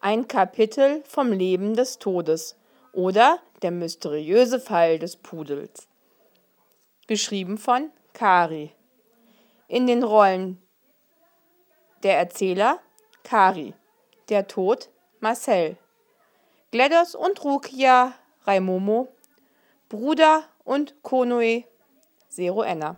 Ein Kapitel vom Leben des Todes oder der mysteriöse Fall des Pudels. Geschrieben von Kari. In den Rollen der Erzähler Kari, der Tod Marcel, GLaDOS und Rukia Raimomo, Bruder und Konoe Zero Enna.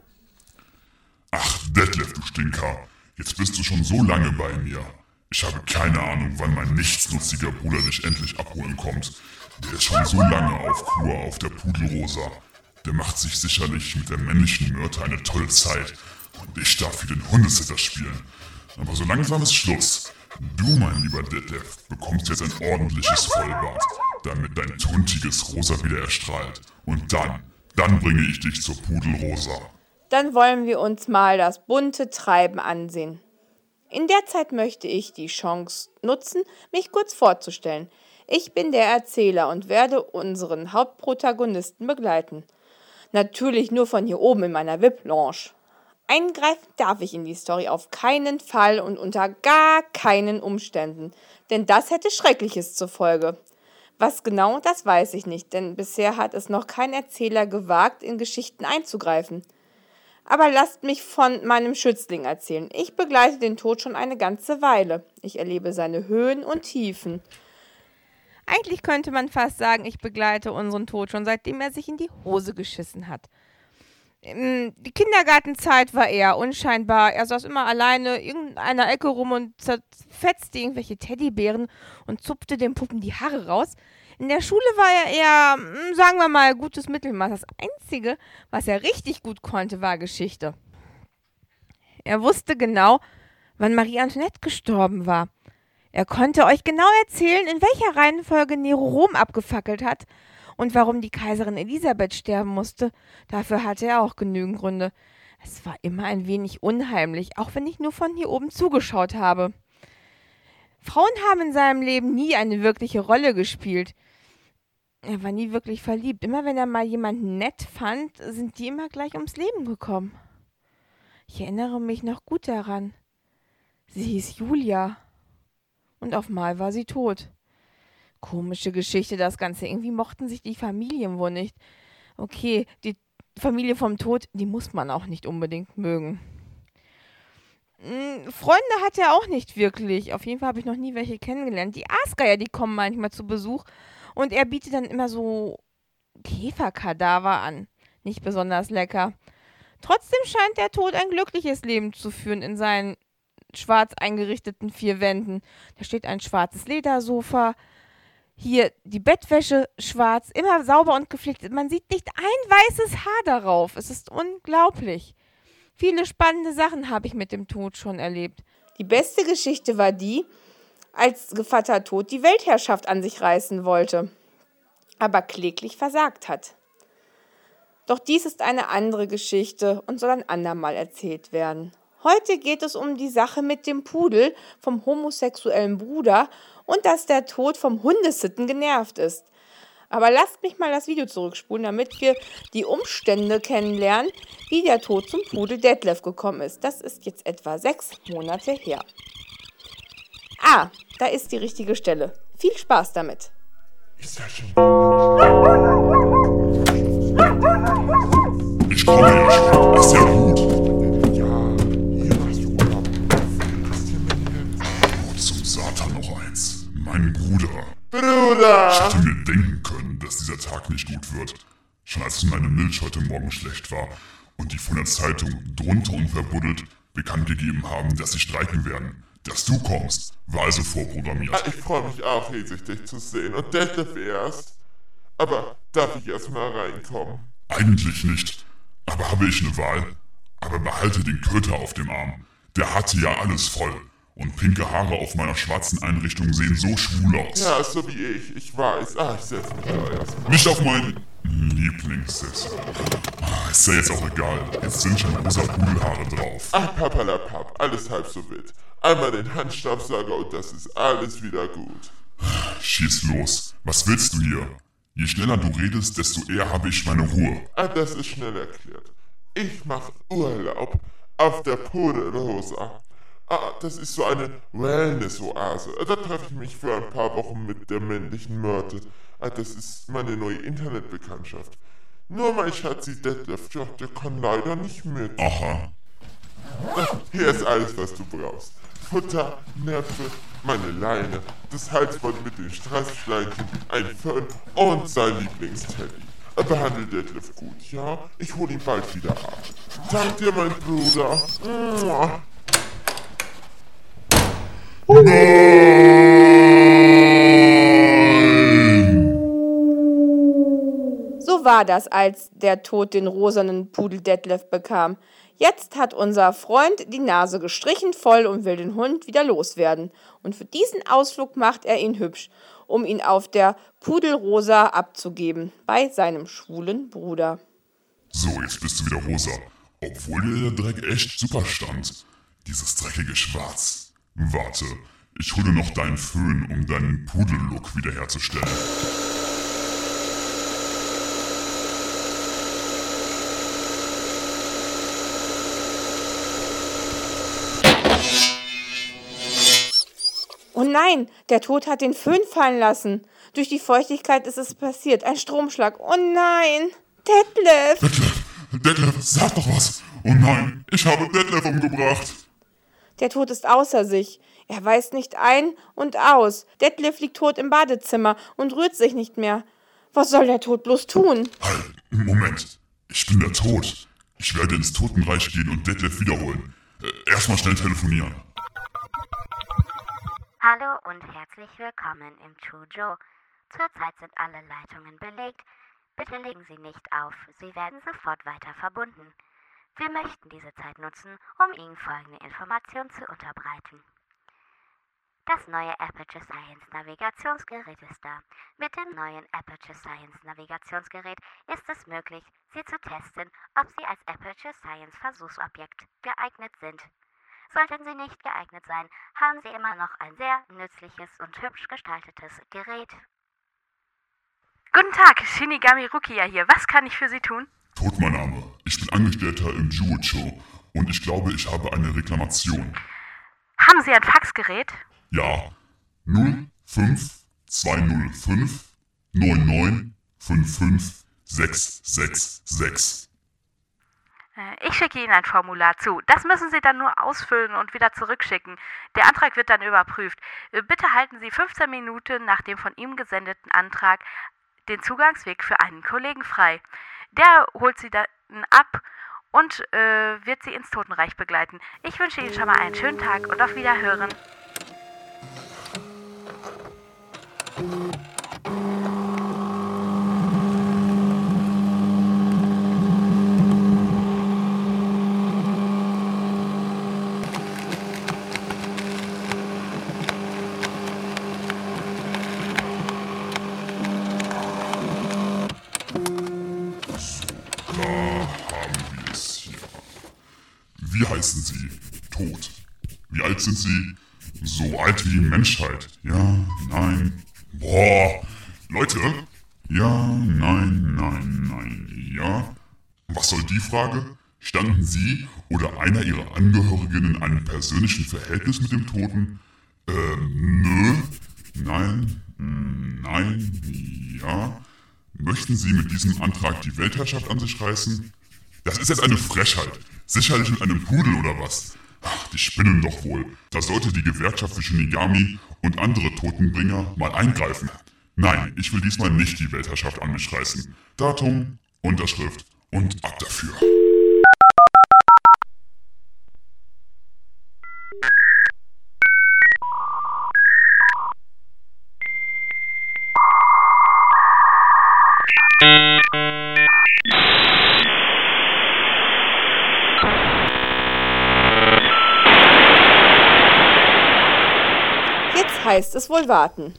Ach, Detlef, du Stinker, jetzt bist du schon so lange bei mir. Ich habe keine Ahnung, wann mein nichtsnutziger Bruder dich endlich abholen kommt. Der ist schon so lange auf Kur auf der Pudelrosa. Der macht sich sicherlich mit der männlichen Myrte eine tolle Zeit. Und ich darf für den Hundesitter spielen. Aber so langsam ist Schluss. Du, mein lieber Detlef, bekommst jetzt ein ordentliches Vollbad, damit dein tuntiges Rosa wieder erstrahlt. Und dann bringe ich dich zur Pudelrosa. Dann wollen wir uns mal das bunte Treiben ansehen. In der Zeit möchte ich die Chance nutzen, mich kurz vorzustellen. Ich bin der Erzähler und werde unseren Hauptprotagonisten begleiten. Natürlich nur von hier oben in meiner VIP-Lounge. Eingreifen darf ich in die Story auf keinen Fall und unter gar keinen Umständen, denn das hätte Schreckliches zur Folge. Was genau, das weiß ich nicht, denn bisher hat es noch kein Erzähler gewagt, in Geschichten einzugreifen. Aber lasst mich von meinem Schützling erzählen. Ich begleite den Tod schon eine ganze Weile. Ich erlebe seine Höhen und Tiefen. Eigentlich könnte man fast sagen, ich begleite unseren Tod schon, seitdem er sich in die Hose geschissen hat. Die Kindergartenzeit war eher unscheinbar. Er saß immer alleine in einer Ecke rum und zerfetzte irgendwelche Teddybären und zupfte den Puppen die Haare raus. In der Schule war er eher, sagen wir mal, gutes Mittelmaß. Das Einzige, was er richtig gut konnte, war Geschichte. Er wusste genau, wann Marie Antoinette gestorben war. Er konnte euch genau erzählen, in welcher Reihenfolge Nero Rom abgefackelt hat und warum die Kaiserin Elisabeth sterben musste. Dafür hatte er auch genügend Gründe. Es war immer ein wenig unheimlich, auch wenn ich nur von hier oben zugeschaut habe. Frauen haben in seinem Leben nie eine wirkliche Rolle gespielt. Er war nie wirklich verliebt. Immer wenn er mal jemanden nett fand, sind die immer gleich ums Leben gekommen. Ich erinnere mich noch gut daran. Sie hieß Julia. Und auf einmal war sie tot. Komische Geschichte, das Ganze. Irgendwie mochten sich die Familien wohl nicht. Okay, die Familie vom Tod, die muss man auch nicht unbedingt mögen. Freunde hat er auch nicht wirklich. Auf jeden Fall habe ich noch nie welche kennengelernt. Die Aasgeier, die kommen manchmal zu Besuch. Und er bietet dann immer so Käferkadaver an. Nicht besonders lecker. Trotzdem scheint der Tod ein glückliches Leben zu führen in seinen schwarz eingerichteten 4 Wänden. Da steht ein schwarzes Ledersofa. Hier die Bettwäsche schwarz, immer sauber und gepflegt. Man sieht nicht ein weißes Haar darauf. Es ist unglaublich. Viele spannende Sachen habe ich mit dem Tod schon erlebt. Die beste Geschichte war die, als Gevatter Tod die Weltherrschaft an sich reißen wollte, aber kläglich versagt hat. Doch dies ist eine andere Geschichte und soll ein andermal erzählt werden. Heute geht es um die Sache mit dem Pudel vom homosexuellen Bruder und dass der Tod vom Hundesitten genervt ist. Aber lasst mich mal das Video zurückspulen, damit wir die Umstände kennenlernen, wie der Tod zum Pudel Detlef gekommen ist. Das ist jetzt etwa 6 Monate her. Ah, da ist die richtige Stelle. Viel Spaß damit. Ist das schon? Ich komme ja schon. Ist ja gut. Ja, hier warst du Urlaub. Hast du mir Oh, zum Satan noch eins. Mein Bruder. Bruder! Ich hätte mir denken können, dass dieser Tag nicht gut wird. Schon als meine Milch heute Morgen schlecht war und die von der Zeitung drunter und verbuddelt bekannt gegeben haben, dass sie streiken werden. Dass du kommst, war also vorprogrammiert. Ich freue mich auch riesig, dich zu sehen und Detlef erst. Aber darf ich erst mal reinkommen? Eigentlich nicht. Aber habe ich eine Wahl? Aber behalte den Köter auf dem Arm. Der hatte ja alles voll. Und pinke Haare auf meiner schwarzen Einrichtung sehen so schwul aus. Ja, so wie ich weiß. Ich setze mich da erst. Nicht auf meinen Lieblingssitz. Ist ja jetzt auch egal. Jetzt sind schon rosa Pudelhaare drauf. Papalapap, alles halb so wild. Einmal den Handstaubsauger und das ist alles wieder gut. Schieß los. Was willst du hier? Je schneller du redest, desto eher habe ich meine Ruhe. Das ist schnell erklärt. Ich mache Urlaub auf der Pudelrosa. Das ist so eine Wellness-Oase. Da treffe ich mich für ein paar Wochen mit der männlichen Myrte. Das ist meine neue Internetbekanntschaft. Nur mein Schatzi Detlef, ja, der kann leider nicht mit. Aha. Hier ist alles, was du brauchst. Futter, Näpfe, meine Leine, das Halsband mit den Strasssteinchen, ein Föhn und sein Lieblingsteddy. Behandle Detlef gut, ja? Ich hol ihn bald wieder ab. Dank dir, mein Bruder. Mua. So war das, als der Tod den rosanen Pudel Detlef bekam. Jetzt hat unser Freund die Nase gestrichen voll und will den Hund wieder loswerden. Und für diesen Ausflug macht er ihn hübsch, um ihn auf der Pudelrosa abzugeben, bei seinem schwulen Bruder. So, jetzt bist du wieder rosa. Obwohl dir der Dreck echt super stand. Dieses dreckige Schwarz. Warte, ich hole noch deinen Föhn, um deinen Pudellook wiederherzustellen. Oh nein, der Tod hat den Föhn fallen lassen. Durch die Feuchtigkeit ist es passiert. Ein Stromschlag. Oh nein, Detlef. Detlef, sag doch was. Oh nein, ich habe Detlef umgebracht. Der Tod ist außer sich. Er weist nicht ein und aus. Detlef liegt tot im Badezimmer und rührt sich nicht mehr. Was soll der Tod bloß tun? Halt, Moment. Ich bin der Tod. Ich werde ins Totenreich gehen und Detlef wiederholen. Erstmal schnell telefonieren. Hallo und herzlich willkommen im Chujo. Zurzeit sind alle Leitungen belegt. Bitte legen Sie nicht auf, Sie werden sofort weiter verbunden. Wir möchten diese Zeit nutzen, um Ihnen folgende Information zu unterbreiten. Das neue Aperture Science Navigationsgerät ist da. Mit dem neuen Aperture Science Navigationsgerät ist es möglich, Sie zu testen, ob Sie als Aperture Science Versuchsobjekt geeignet sind. Sollten Sie nicht geeignet sein, haben Sie immer noch ein sehr nützliches und hübsch gestaltetes Gerät. Guten Tag, Shinigami Rukia hier. Was kann ich für Sie tun? Tod mein Name. Ich bin Angestellter im Juocho und ich glaube, ich habe eine Reklamation. Haben Sie ein Faxgerät? Ja, 05205 99 666. Ich schicke Ihnen ein Formular zu. Das müssen Sie dann nur ausfüllen und wieder zurückschicken. Der Antrag wird dann überprüft. Bitte halten Sie 15 Minuten nach dem von ihm gesendeten Antrag den Zugangsweg für einen Kollegen frei. Der holt Sie dann ab und wird Sie ins Totenreich begleiten. Ich wünsche Ihnen schon mal einen schönen Tag und auf Wiederhören. Wie heißen Sie? Tod. Wie alt sind Sie? So alt wie die Menschheit. Ja, nein. Boah. Leute? Ja, nein, nein, nein, ja. Was soll die Frage? Standen Sie oder einer Ihrer Angehörigen in einem persönlichen Verhältnis mit dem Toten? Nö. Nein, nein, ja. Möchten Sie mit diesem Antrag die Weltherrschaft an sich reißen? Das ist jetzt eine Frechheit. Sicherlich mit einem Pudel oder was? Ach, die spinnen doch wohl. Da sollte die Gewerkschaft für Shinigami und andere Totenbringer mal eingreifen. Nein, ich will diesmal nicht die Weltherrschaft an mich reißen. Datum, Unterschrift und ab dafür. Jetzt heißt es wohl warten.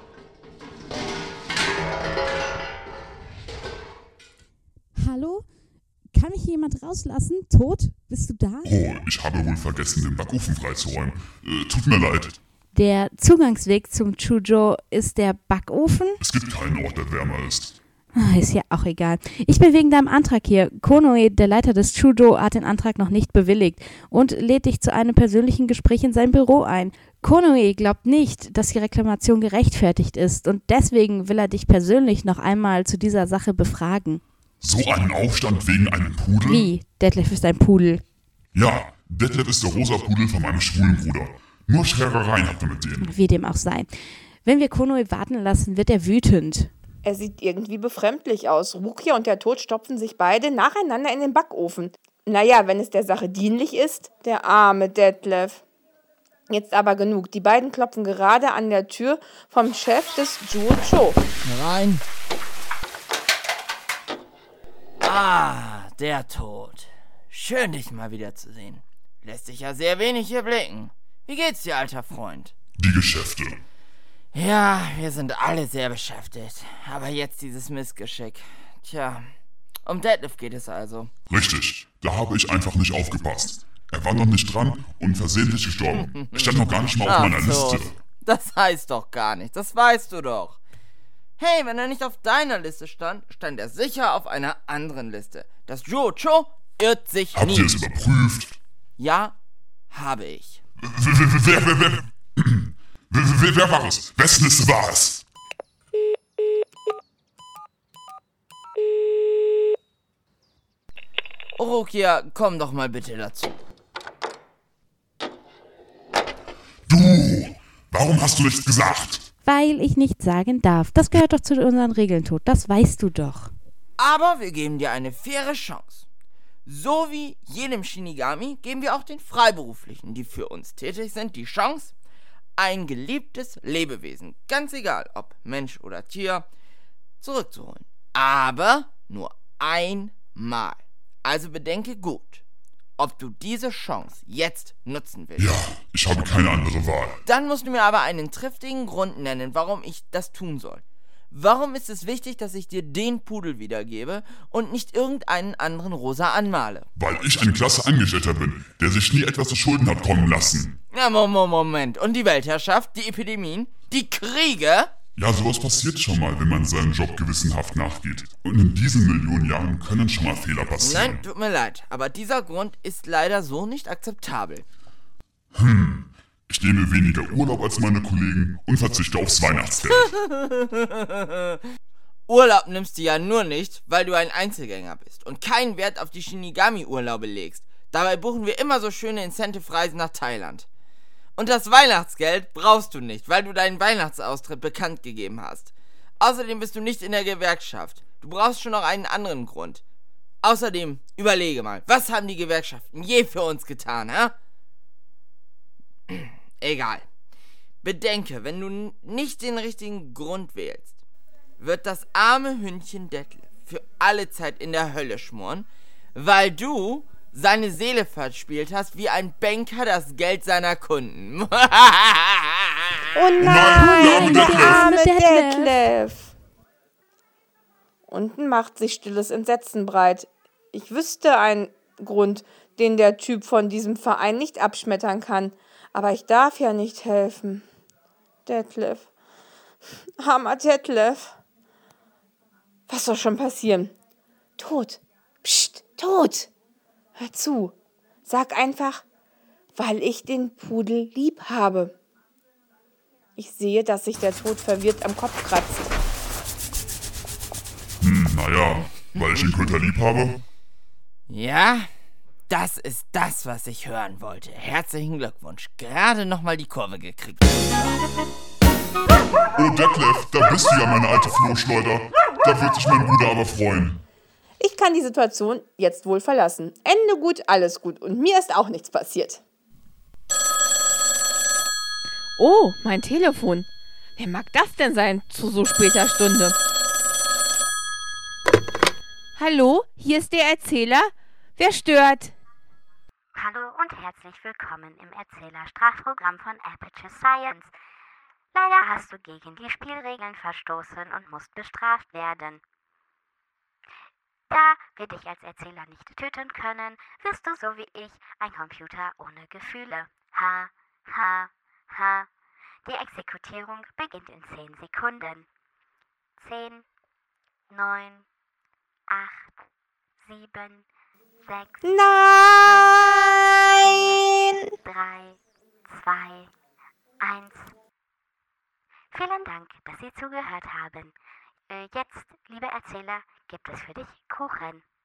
Hallo? jemand rauslassen? Tot? Bist du da? Oh, ich habe wohl vergessen, den Backofen freizuräumen. Tut mir leid. Der Zugangsweg zum Chujo ist der Backofen? Es gibt keinen Ort, der wärmer ist. Ist ja auch egal. Ich bin wegen deinem Antrag hier. Konoe, der Leiter des Chujo, hat den Antrag noch nicht bewilligt und lädt dich zu einem persönlichen Gespräch in sein Büro ein. Konoe glaubt nicht, dass die Reklamation gerechtfertigt ist und deswegen will er dich persönlich noch einmal zu dieser Sache befragen. So einen Aufstand wegen einem Pudel? Wie? Detlef ist ein Pudel. Ja, Detlef ist der rosa Pudel von meinem schwulen Bruder. Nur Scherereien habt ihr mit dem. Wie dem auch sei. Wenn wir Konoe warten lassen, wird er wütend. Er sieht irgendwie befremdlich aus. Rukia und der Tod stopfen sich beide nacheinander in den Backofen. Naja, wenn es der Sache dienlich ist. Der arme Detlef. Jetzt aber genug. Die beiden klopfen gerade an der Tür vom Chef des Jucho. Herein. Ah, der Tod. Schön, dich mal wiederzusehen. Lässt sich ja sehr wenig hier blicken. Wie geht's dir, alter Freund? Die Geschäfte. Ja, wir sind alle sehr beschäftigt. Aber jetzt dieses Missgeschick. Tja, um Detlef geht es also. Richtig, da habe ich einfach nicht aufgepasst. Er war noch nicht dran und versehentlich gestorben. Er stand noch gar nicht mal auf meiner Liste. Das heißt doch gar nicht, das weißt du doch. Hey, wenn er nicht auf deiner Liste stand, stand er sicher auf einer anderen Liste. Das Jocho irrt sich nie. Habt ihr es überprüft? Ja, habe ich. Wer war es? Wessen Liste war es? Rukia, komm doch mal bitte dazu. Du! Warum hast du nichts gesagt? Weil ich nichts sagen darf. Das gehört doch zu unseren Regeln, Tod. Das weißt du doch. Aber wir geben dir eine faire Chance. So wie jedem Shinigami geben wir auch den Freiberuflichen, die für uns tätig sind, die Chance, ein geliebtes Lebewesen, ganz egal ob Mensch oder Tier, zurückzuholen. Aber nur einmal. Also bedenke gut, ob du diese Chance jetzt nutzen willst. Ja, ich habe keine andere Wahl. Dann musst du mir aber einen triftigen Grund nennen, warum ich das tun soll. Warum ist es wichtig, dass ich dir den Pudel wiedergebe und nicht irgendeinen anderen rosa anmale? Weil ich ein klasse Angestellter bin, der sich nie etwas zu Schulden hat kommen lassen. Ja, Moment. Und die Weltherrschaft, die Epidemien, die Kriege? Ja, sowas passiert schon mal, wenn man seinem Job gewissenhaft nachgeht. Und in diesen Millionen Jahren können schon mal Fehler passieren. Nein, tut mir leid, aber dieser Grund ist leider so nicht akzeptabel. Ich nehme weniger Urlaub als meine Kollegen und verzichte aufs Weihnachtsgeld. Urlaub nimmst du ja nur nicht, weil du ein Einzelgänger bist und keinen Wert auf die Shinigami-Urlaube legst. Dabei buchen wir immer so schöne Incentive-Reisen nach Thailand. Und das Weihnachtsgeld brauchst du nicht, weil du deinen Weihnachtsaustritt bekannt gegeben hast. Außerdem bist du nicht in der Gewerkschaft. Du brauchst schon noch einen anderen Grund. Außerdem, überlege mal, was haben die Gewerkschaften je für uns getan, hä? Egal. Bedenke, wenn du nicht den richtigen Grund wählst, wird das arme Hündchen Detlef für alle Zeit in der Hölle schmoren, weil du seine Seele verspielt hast wie ein Banker das Geld seiner Kunden. Oh nein, der arme Detlef. Unten macht sich stilles Entsetzen breit. Ich wüsste einen Grund, den der Typ von diesem Verein nicht abschmettern kann. Aber ich darf ja nicht helfen. Detlef. Armer Detlef. Was soll schon passieren? Tod. Psst, Tod. Hör zu. Sag einfach, weil ich den Pudel lieb habe. Ich sehe, dass sich der Tod verwirrt am Kopf kratzt. Naja, weil ich den Köter lieb habe. Ja, das ist das, was ich hören wollte. Herzlichen Glückwunsch. Gerade nochmal die Kurve gekriegt. Oh Detlef, da bist du ja, meine alte Flohschleuder. Da wird sich mein Bruder aber freuen. Ich kann die Situation jetzt wohl verlassen. Ende gut, alles gut. Und mir ist auch nichts passiert. Oh, mein Telefon. Wer mag das denn sein zu so später Stunde? Hallo, hier ist der Erzähler. Wer stört? Hallo und herzlich willkommen im Erzähler-Sprachprogramm von Aperture Science. Leider hast du gegen die Spielregeln verstoßen und musst bestraft werden. Da wir dich als Erzähler nicht töten können, wirst du so wie ich ein Computer ohne Gefühle. Ha, ha, ha. Die Exekutierung beginnt in 10 Sekunden. 10, 9, 8, 7, 6, Nein! 3, 2, 1. Vielen Dank, dass Sie zugehört haben. Jetzt, liebe Erzähler, gibt es für dich Kuchen.